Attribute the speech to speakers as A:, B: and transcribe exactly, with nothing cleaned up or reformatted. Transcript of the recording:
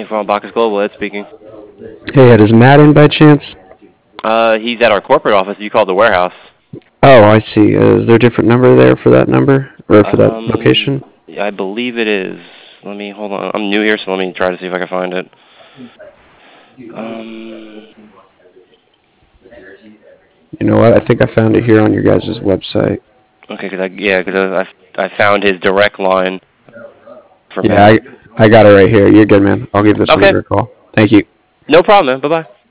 A: Thanks for on Bacchus Global. Ed speaking.
B: Hey, Ed, is Matt in by chance?
A: Uh, he's at our corporate office. You called the warehouse.
B: Oh, I see. Uh, is there a different number there for that number? Or for that
A: Um,
B: location?
A: I believe it is. Let me, hold on. I'm new here, so let me try to see if I can find it. Um,
B: You know what? I think I found it here on your guys' website.
A: okay, cause I, yeah, cause I, I found his direct line for
B: Yeah, I,
A: Matt.
B: I got it right here. You're good, man. I'll give this
A: Okay.
B: number a call. Thank you.
A: No problem, man. Bye-bye.